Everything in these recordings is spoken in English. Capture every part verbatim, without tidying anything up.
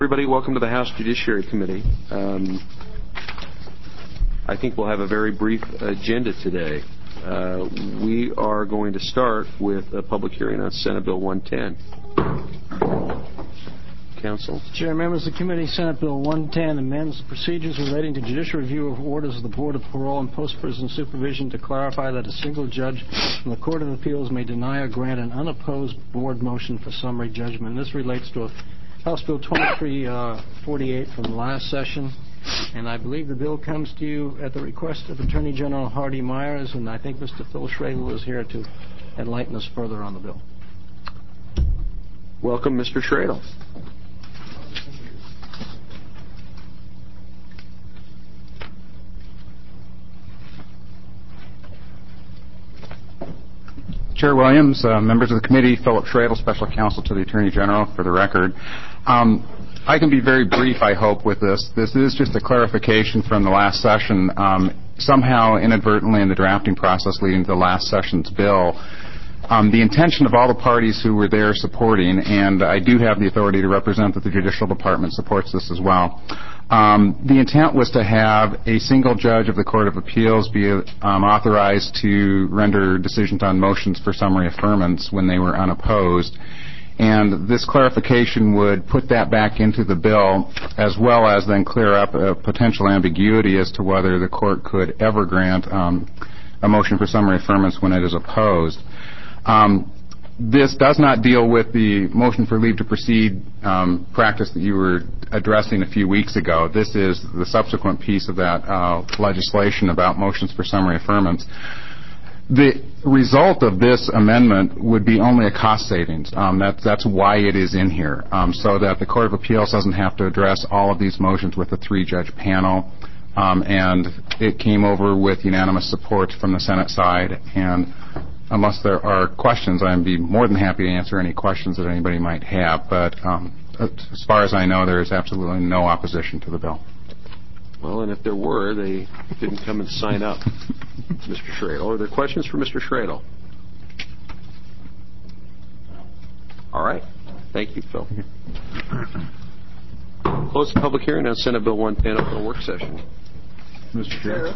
Everybody, welcome to the House Judiciary Committee. Um, I think we'll have a very brief agenda today. Uh, we are going to start with a public hearing on Senate Bill one ten. Counsel. Chair, members of the committee, Senate Bill one ten amends the procedures relating to judicial review of orders of the Board of Parole and Post-Prison Supervision to clarify that a single judge from the Court of Appeals may deny or grant an unopposed board motion for summary judgment. This relates to a House Bill twenty-three forty-eight from the last session, and I believe the bill comes to you at the request of Attorney General Hardy Myers, and I think Mister Phil Schradel is here to enlighten us further on the bill. Welcome, Mister Schradel. Chair Williams, uh, members of the committee, Philip Schradel, Special Counsel to the Attorney General, for the record. Um, I can be very brief, I hope, with this. This is just a clarification from the last session. Um, somehow, inadvertently, in the drafting process leading to the last session's bill, um, the intention of all the parties who were there supporting, and I do have the authority to represent that the Judicial Department supports this as well, Um, the intent was to have a single judge of the Court of Appeals be um, authorized to render decisions on motions for summary affirmance when they were unopposed. And this clarification would put that back into the bill, as well as then clear up a potential ambiguity as to whether the court could ever grant um, a motion for summary affirmance when it is opposed. Um, This does not deal with the motion for leave to proceed um, practice that you were addressing a few weeks ago. This is the subsequent piece of that uh, legislation about motions for summary affirmance. The result of this amendment would be only a cost savings. Um, that, that's why it is in here, um, so that the Court of Appeals doesn't have to address all of these motions with a three-judge panel. Um, and it came over with unanimous support from the Senate side. And unless there are questions, I'd be more than happy to answer any questions that anybody might have. But um, as far as I know, there is absolutely no opposition to the bill. Well, and if there were, they didn't come and sign up, Mister Schradel. Are there questions for Mister Schradel? All right. Thank you, Phil. Close the public hearing on Senate Bill one ten. Open a work session. Mister Chair.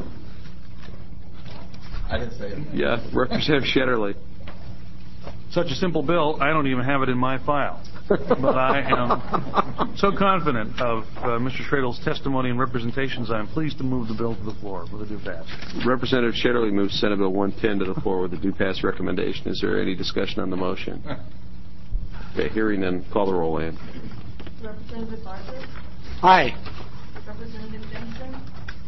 I didn't say it. Yeah, Representative Shetterly. Such a simple bill, I don't even have it in my file. But I am so confident of uh, Mister Schradel's testimony and representations, I am pleased to move the bill to the floor with a do pass. Representative Shetterly moves Senate Bill one ten to the floor with a do pass recommendation. Is there any discussion on the motion? Okay, hearing none. Call the roll, Ann. Representative Barker? Aye. Representative Jensen?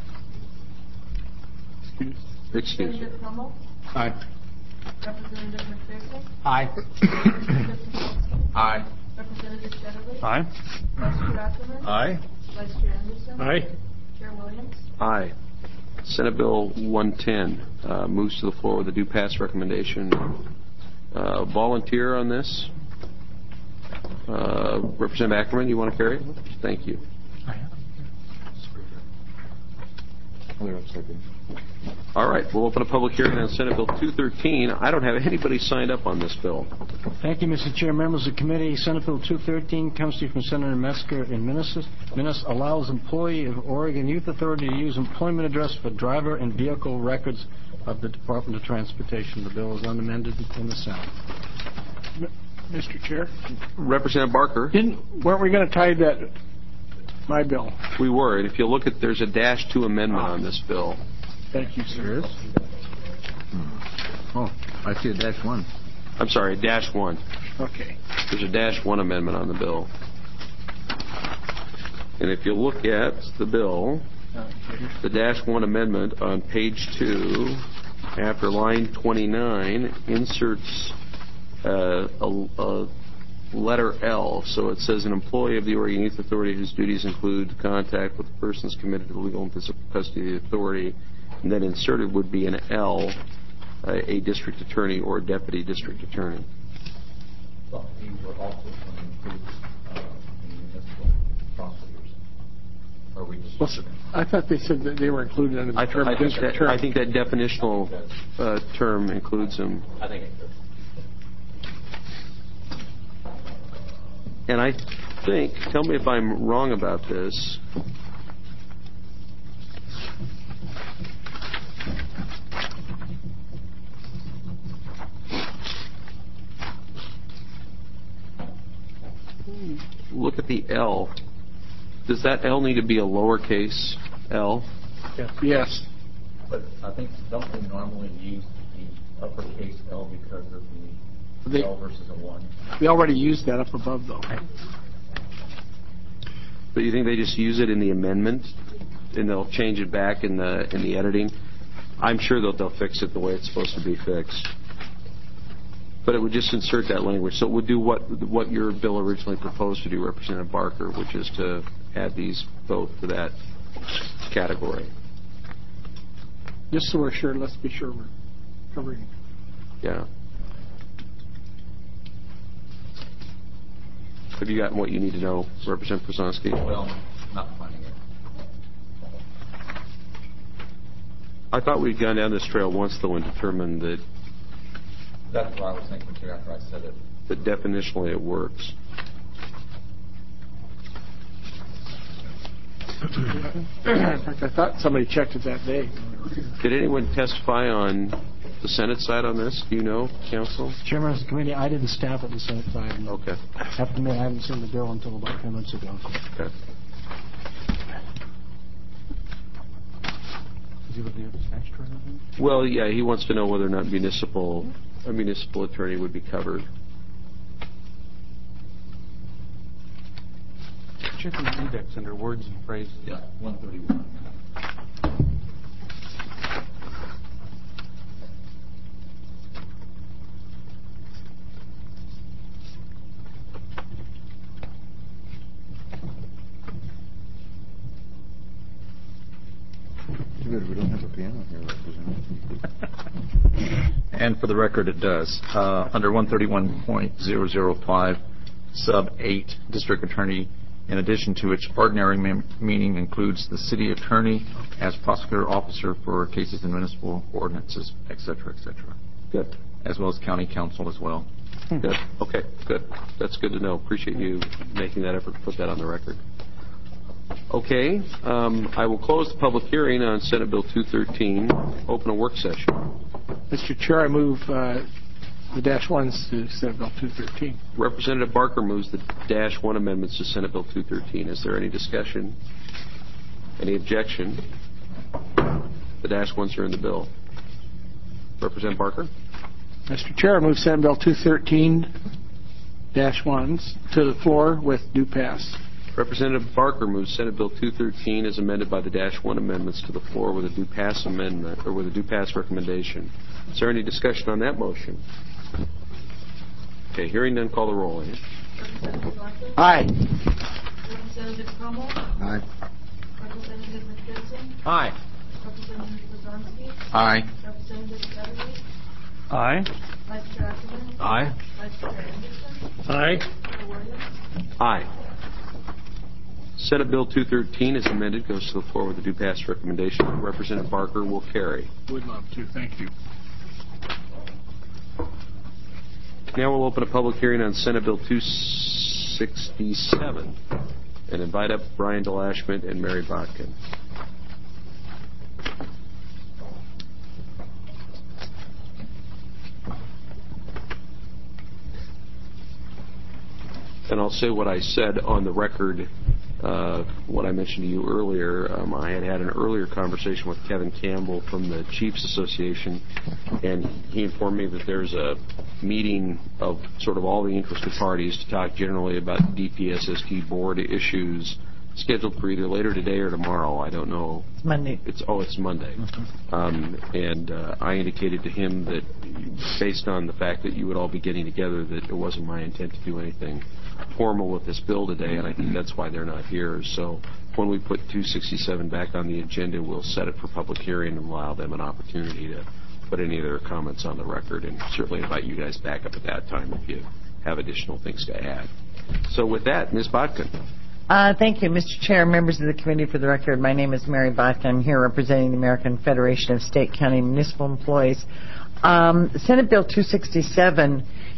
Excuse me. Representative Hummel? Aye. Representative McPherson? Aye. Representative Mikulski? Aye. Representative Shetterly? Aye. Vice Chair Ackerman? Aye. Vice Chair Anderson? Aye. Chair Williams? Aye. Senate Bill one ten uh, moves to the floor with a due pass recommendation. Uh, volunteer on this? Uh, Representative Ackerman, you want to carry it? Thank you. All right, we'll open a public hearing on Senate Bill two thirteen. I don't have anybody signed up on this bill. Thank you, Mister Chair. Members of the committee, Senate Bill two thirteen comes to you from Senator Metzger in Minnesota. Minnesota allows employee of Oregon Youth Authority to use employment address for driver and vehicle records of the Department of Transportation. The bill is unamended in the Senate. Mister Chair, Representative Barker. didn't weren't we going to tie that my bill? We were, and if you look at, there's a dash two amendment on this bill. Thank you, sir. Oh, I see a dash one. I'm sorry, dash one. Okay. There's a dash one amendment on the bill. And if you look at the bill, the dash one amendment on page two, after line twenty-nine, inserts uh, a, a letter L. So it says an employee of the Oregon Youth Authority whose duties include contact with persons committed to the legal and physical custody of the authority, and then inserted would be an L, uh, a district attorney or deputy district attorney. Well, these were also going to include uh, municipal prosecutors. Or we just Well, I thought they said that they were included under the I, term I, think district that, term. I think that definitional uh, term includes them. I think it could. And I think, tell me if I'm wrong about this, look at the L. Does that L need to be a lowercase L? Yes. But I think, don't they normally use the uppercase L because of the They- L versus a one? We already used that up above, though. But you think they just use it in the amendment, and they'll change it back in the in the editing? I'm sure that they'll fix it the way it's supposed to be fixed. But it would just insert that language. So it would do what what your bill originally proposed to do, Representative Barker, which is to add these both to that category. Just so we're sure, let's be sure we're covering. Yeah. Have you gotten what you need to know, Representative Krasnowski? Well, not finding it. I thought we'd gone down this trail once, though, and determined that, That's what I was thinking too after I said it. that definitionally it works. In fact, I thought somebody checked it that day. Did anyone testify on the Senate side on this? Do you know, Counsel? Chairman of the committee, I didn't staff at the Senate side. Okay. I have to admit, I haven't seen the bill until about ten minutes ago. Okay. Is he looking at the statutory thing? Well, yeah, he wants to know whether or not municipal a municipal attorney would be covered. Check the index under words and phrases. Yeah, one thirty-one. Too bad we don't have a piano here, Representative. And for the record, it does. Uh, under one thirty-one point zero zero five, sub eight, district attorney, in addition to its ordinary mem- meaning, includes the city attorney as prosecutor officer for cases in municipal ordinances, et cetera, et cetera, Good. as well as county council as well. Good. Okay, good. That's good to know. Appreciate you making that effort to put that on the record. Okay, um, I will close the public hearing on Senate Bill two thirteen, open a work session. Mister Chair, I move uh, the dash ones to Senate Bill two thirteen. Representative Barker moves the dash one amendments to Senate Bill two thirteen. Is there any discussion? Any objection? The dash ones are in the bill. Representative Barker? Mister Chair, I move Senate Bill two thirteen dash ones to the floor with due pass. Representative Barker moves Senate Bill two thirteen as amended by the dash one amendments to the floor with a due pass amendment, or with a due pass recommendation. Is there any discussion on that motion? Okay, hearing none, call the roll. Amy. Representative Barker? Aye. Representative Crummell? Aye. Representative McPherson? Aye. Representative Krasnowski? Aye. Representative Chatterley? Aye. Vice Chair Ackerman? Aye. Vice Chair Anderson? Aye. Chair Williams? Aye. Senate Bill two thirteen as amended goes to the floor with a due pass recommendation. Representative Barker will carry. Would love to. Thank you. Now we'll open a public hearing on Senate Bill two sixty-seven and invite up Brian DeLashman and Mary Botkin. And I'll say what I said on the record, uh, what I mentioned to you earlier. Um, I had had an earlier conversation with Kevin Campbell from the Chiefs Association, and he informed me that there's a meeting of sort of all the interested parties to talk generally about D P S S T board issues scheduled for either later today or tomorrow. I don't know. It's Monday. It's oh, it's Monday. Um, and uh, I indicated to him that based on the fact that you would all be getting together, that it wasn't my intent to do anything formal with this bill today, and I think that's why they're not here. So when we put two sixty-seven back on the agenda, we'll set it for public hearing and allow them an opportunity to put any of their comments on the record, and certainly invite you guys back up at that time if you have additional things to add. So with that, Miz Botkin. Uh, thank you, Mister Chair, members of the committee. For the record, my name is Mary Botkin. I'm here representing the American Federation of State, County, and Municipal Employees. Um, Senate Bill two sixty-seven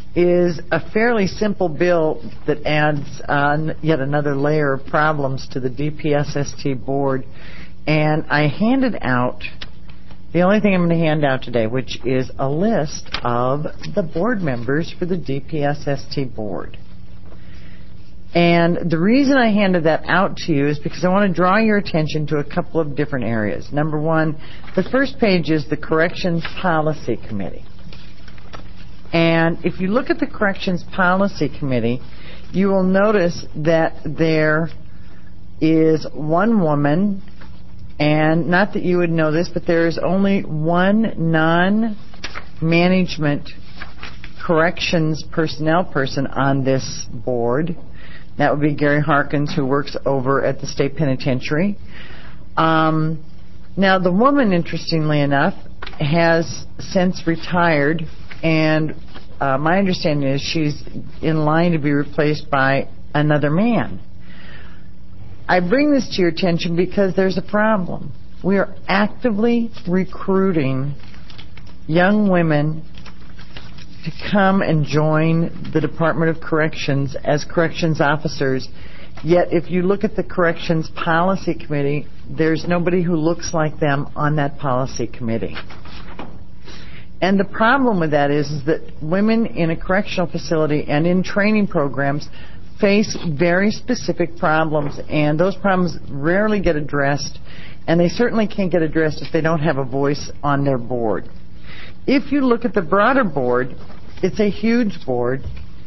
is a fairly simple bill that adds on yet another layer of problems to the D P S S T board. And I handed out the only thing I'm going to hand out today, which is a list of the board members for the D P S S T board. And the reason I handed that out to you is because I want to draw your attention to a couple of different areas. Number one, the first page is the Corrections Policy Committee. And if you look at the Corrections Policy Committee, you will notice that there is one woman, and not that you would know this, but there is only one non-management corrections personnel person on this board. That would be Gary Harkins, who works over at the State Penitentiary. Um, now, the woman, interestingly enough, has since retired, and uh, my understanding is she's in line to be replaced by another man. I bring this to your attention because there's a problem. We are actively recruiting young women to come and join the Department of Corrections as corrections officers. Yet, if you look at the Corrections Policy Committee, there's nobody who looks like them on that policy committee. And the problem with that is, is that women in a correctional facility and in training programs face very specific problems, and those problems rarely get addressed, and they certainly can't get addressed if they don't have a voice on their board. If you look at the broader board, it's a huge board,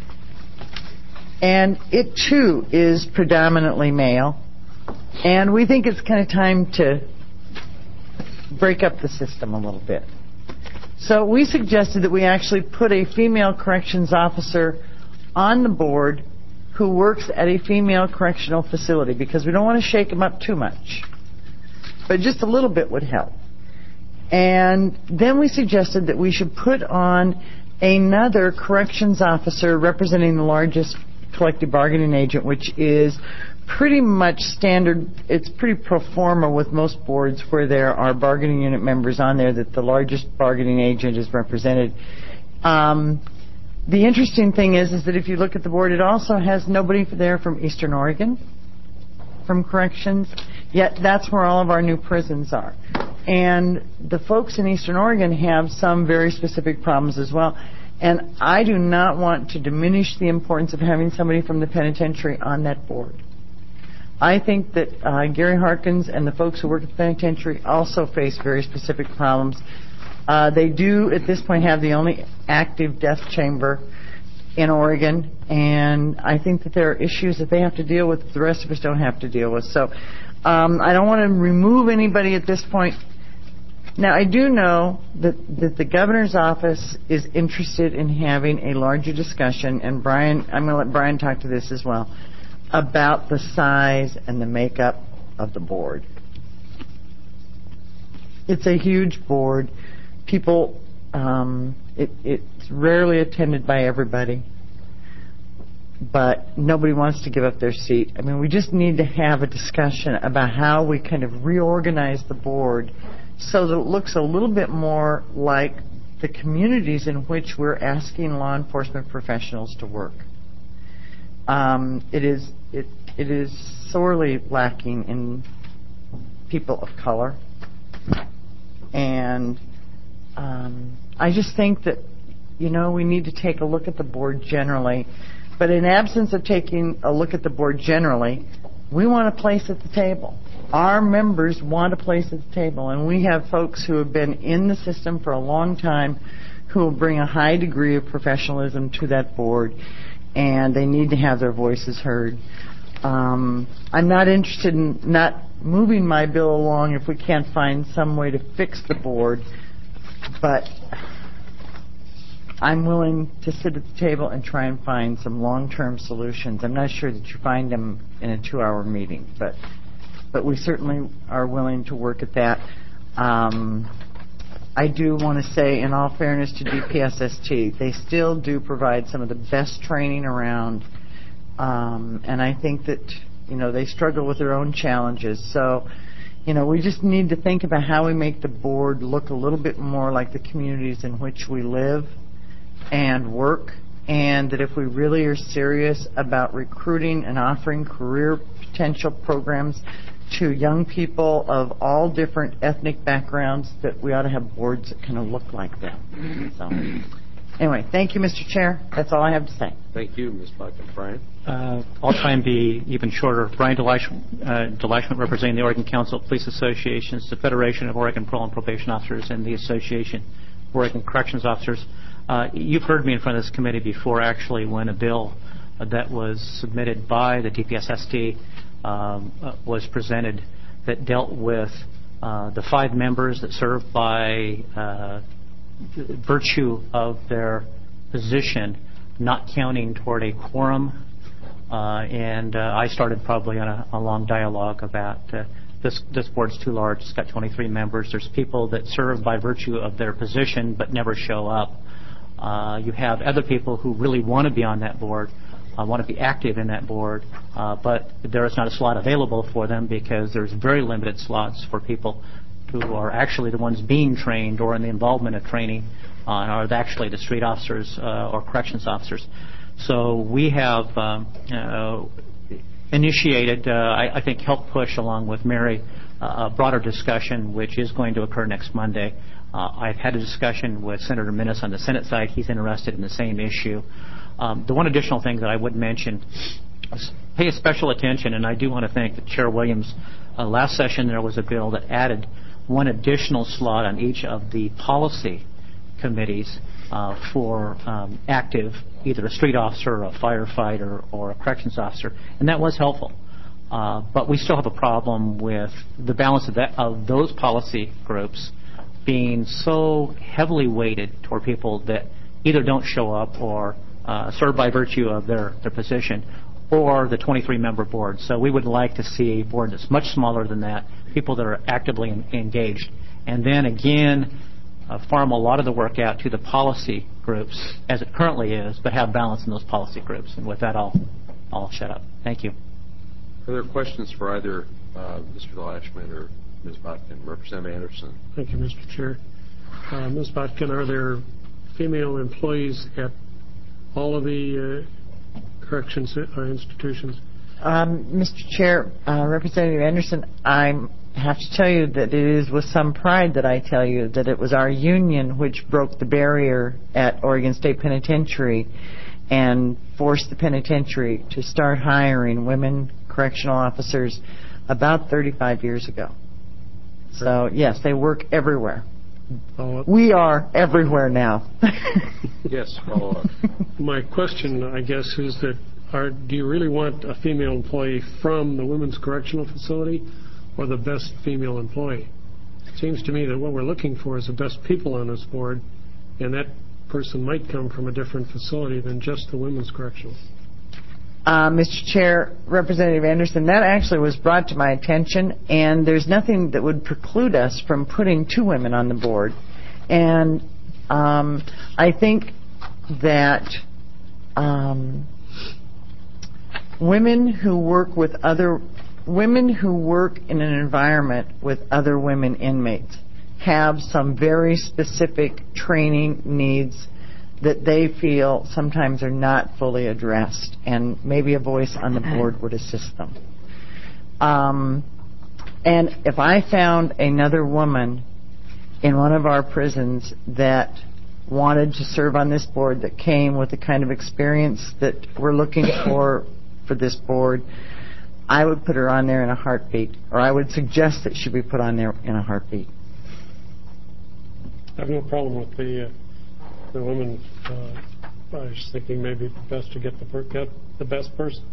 and it too is predominantly male, and we think it's kind of time to break up the system a little bit. So we suggested that we actually put a female corrections officer on the board who works at a female correctional facility, because we don't want to shake them up too much, but just a little bit would help. And then we suggested that we should put on another corrections officer representing the largest collective bargaining agent, which is pretty much standard. It's pretty pro forma with most boards where there are bargaining unit members on there that the largest bargaining agent is represented. Um, the interesting thing is, is that if you look at the board, it also has nobody there from Eastern Oregon, from corrections, yet that's where all of our new prisons are. And the folks in Eastern Oregon have some very specific problems as well. And I do not want to diminish the importance of having somebody from the penitentiary on that board. I think that uh, Gary Harkins and the folks who work at the penitentiary also face very specific problems. Uh, they do, at this point, have the only active death chamber in Oregon, and I think that there are issues that they have to deal with that the rest of us don't have to deal with. So um, I don't want to remove anybody at this point. Now, I do know that, that the governor's office is interested in having a larger discussion, and Brian, I'm going to let Brian talk to this as well, about the size and the makeup of the board. It's a huge board. People, um, it, it's rarely attended by everybody, but nobody wants to give up their seat. I mean, we just need to have a discussion about how we kind of reorganize the board so that it looks a little bit more like the communities in which we're asking law enforcement professionals to work. Um, it is it it is sorely lacking in people of color, and um, I just think that, you know, we need to take a look at the board generally. But in absence of taking a look at the board generally, we want a place at the table. Our members want a place at the table, and we have folks who have been in the system for a long time who will bring a high degree of professionalism to that board, and they need to have their voices heard. Um, I'm not interested in not moving my bill along if we can't find some way to fix the board, but I'm willing to sit at the table and try and find some long-term solutions. I'm not sure that you find them in a two-hour meeting, but but we certainly are willing to work at that. Um, I do want to say, in all fairness to D P S S T, they still do provide some of the best training around, um, and I think that, you know, they struggle with their own challenges. So, you know, we just need to think about how we make the board look a little bit more like the communities in which we live and work, and that if we really are serious about recruiting and offering career potential programs to young people of all different ethnic backgrounds, that we ought to have boards that kind of look like that. So, anyway, thank you, Mister Chair. That's all I have to say. Thank you, Miz Buckin. Brian? Uh, I'll try and be even shorter. Brian Delashman, uh, Delashman, representing the Oregon Council of Police Associations, the Federation of Oregon Parole and Probation Officers, and the Association of Oregon Corrections Officers. Uh, you've heard me in front of this committee before, actually, when a bill uh, that was submitted by the D P S S T um, uh, was presented that dealt with uh, the five members that serve by uh, virtue of their position, not counting toward a quorum. Uh, and uh, I started probably on a, a long dialogue about uh, this, this board's too large. It's got twenty-three members. There's people that serve by virtue of their position but never show up. Uh, you have other people who really want to be on that board, uh, want to be active in that board, uh, but there is not a slot available for them because there's very limited slots for people who are actually the ones being trained or in the involvement of training, uh, are actually the street officers uh, or corrections officers. So we have um, uh, initiated, uh, I, I think helped push along with Mary, uh, a broader discussion which is going to occur next Monday. Uh, I've had a discussion with Senator Minnis on the Senate side. He's interested in the same issue. Um, the one additional thing that I would mention is pay special attention, and I do want to thank Chair Williams. Uh, last session there was a bill that added one additional slot on each of the policy committees uh, for um, active, either a street officer or a firefighter or a corrections officer, and that was helpful. Uh, but we still have a problem with the balance of, that, of those policy groups being so heavily weighted toward people that either don't show up or uh, serve by virtue of their, their position, or the twenty-three member board. So we would like to see a board that's much smaller than that, people that are actively in, engaged. And then again, uh, farm a lot of the work out to the policy groups as it currently is, but have balance in those policy groups. And with that, I'll, I'll shut up. Thank you. Are there questions for either uh, Mister Delashman or Miz Botkin? Representative Anderson. Thank you, Mister Chair. Uh, Miz Botkin, are there female employees at all of the uh, corrections uh, institutions? Um, Mister Chair, uh, Representative Anderson, I have to tell you that it is with some pride that I tell you that it was our union which broke the barrier at Oregon State Penitentiary and forced the penitentiary to start hiring women correctional officers about thirty-five years ago. So, yes, they work everywhere. Uh, we are everywhere now. Yes, follow up. My question, I guess, is that are, do you really want a female employee from the women's correctional facility or the best female employee? It seems to me that what we're looking for is the best people on this board, and that person might come from a different facility than just the women's correctional. Uh, Mister Chair, Representative Anderson, that actually was brought to my attention, and there's nothing that would preclude us from putting two women on the board. And um, I think that um, women who work with other women who work in an environment with other women inmates have some very specific training needs that they feel sometimes are not fully addressed, and maybe a voice on the board would assist them. Um, and if I found another woman in one of our prisons that wanted to serve on this board, that came with the kind of experience that we're looking for for this board, I would put her on there in a heartbeat, or I would suggest that she be put on there in a heartbeat. I have no problem with the uh, the women. Uh, I was thinking maybe best to get the per- get the best person.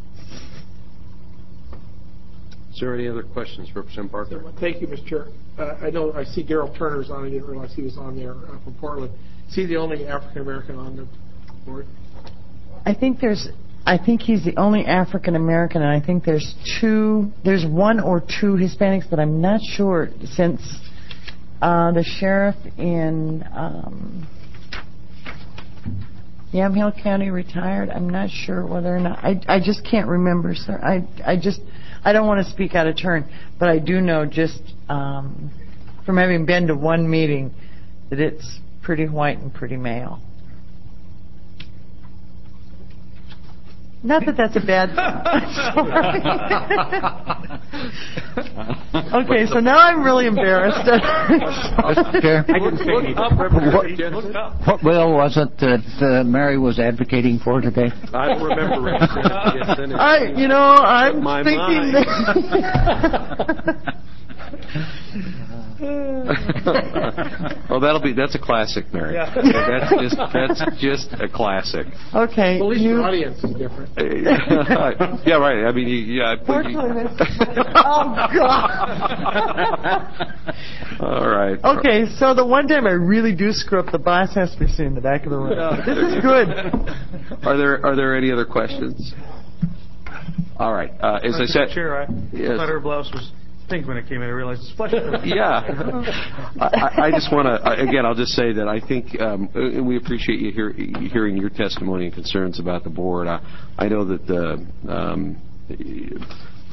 Is there any other questions, Representative Barker? Thank you, Mister Chair. Uh, I know I see Daryl Turner's on. I didn't realize he was on there uh, from Portland. Is he the only African American on the board? I think there's. I think he's the only African American, and I think there's two. There's one or two Hispanics, but I'm not sure since uh, the sheriff in um, Yamhill County retired. I'm not sure whether or not. I I just can't remember, sir. I I just I don't want to speak out of turn, but I do know just um, from having been to one meeting that it's pretty white and pretty male. Not that that's a bad thing. Okay, so now I'm really embarrassed. Mister Chair, Look up, Representative Jensen. Look up. what bill was it that uh, Mary was advocating for today? I don't remember. Representative Jensen. I, you know, I'm My thinking mind. Oh, that'll be that's a classic, Mary. Yeah. That's just that's just a classic. Okay. At least you- your audience is different. Yeah, right. I mean, you, yeah. I put you- Fortunately, that's- oh, God. All right. Okay, so the one time I really do screw up, the boss has to be sitting in the back of the room. This is good. Are there are there any other questions? All right. Uh, as I Mister said, Chair, I yes. thought her blouse was pink when it came in. I realized it's flesh. Yeah. I, I just want to, again, I'll just say that I think, um, and we appreciate you hear, hearing your testimony and concerns about the board. I, I know that the, um, it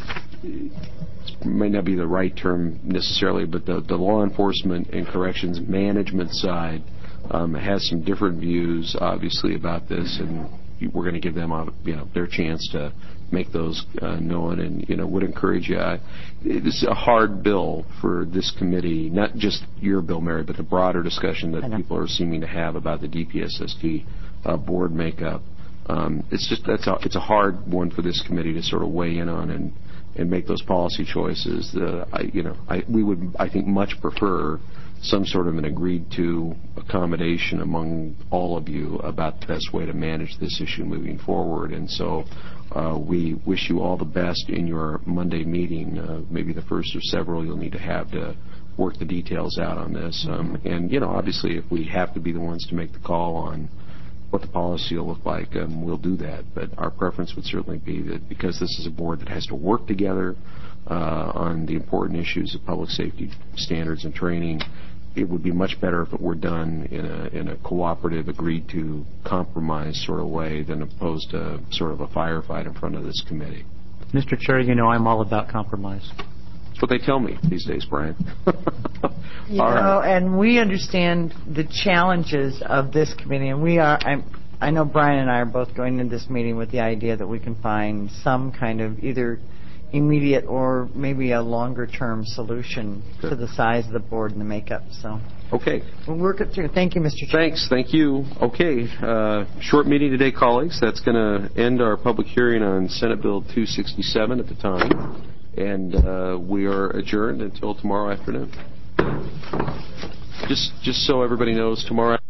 may not be the right term necessarily, but the, the law enforcement and corrections management side um, has some different views, obviously, about this, and we're going to give them, you know, their chance to make those uh, known, and you know would encourage you. I, it's a hard bill for this committee, not just your bill, Mary, but the broader discussion that people are seeming to have about the D P S S T uh, board makeup. Um, it's just that's a, it's a hard one for this committee to sort of weigh in on and and make those policy choices. The, I, you know, I, we would I think much prefer some sort of an agreed to accommodation among all of you about the best way to manage this issue moving forward. And so uh, we wish you all the best in your Monday meeting, uh, maybe the first of several you'll need to have to work the details out on this. Um, and, you know, obviously if we have to be the ones to make the call on what the policy will look like, um, we'll do that. But our preference would certainly be that because this is a board that has to work together uh, on the important issues of public safety standards and training, it would be much better if it were done in a, in a cooperative, agreed-to, compromise sort of way than opposed to sort of a firefight in front of this committee. Mister Chair, you know I'm all about compromise. That's what they tell me these days, Brian. You All know, right. and we understand the challenges of this committee, and we are. I'm, I know Brian and I are both going into this meeting with the idea that we can find some kind of either immediate or maybe a longer-term solution Good. to the size of the board and the makeup. So Okay. we'll work it through. Thank you, Mister Chair. Thanks. Thank you. Okay. Uh, short meeting today, colleagues. That's going to end our public hearing on Senate Bill two sixty-seven at the time. And uh, we are adjourned until tomorrow afternoon. Just, just so everybody knows, tomorrow